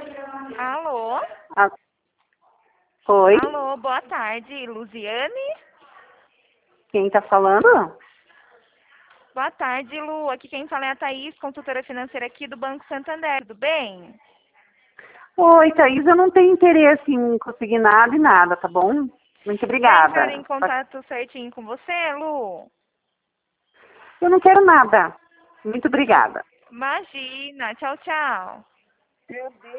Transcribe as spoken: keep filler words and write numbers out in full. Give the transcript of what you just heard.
Alô? Ah, oi, Alô, boa tarde, Luziane? quem tá falando? Boa tarde, Lu. Aqui quem fala é a Thaís, consultora financeira aqui do Banco Santander, tudo bem? Oi, Thaís, eu não tenho interesse em conseguir nada e nada, tá bom? Muito Já entraram em obrigada. contato certinho com você, Lu? Eu não quero nada. Muito obrigada. Imagina, tchau, tchau.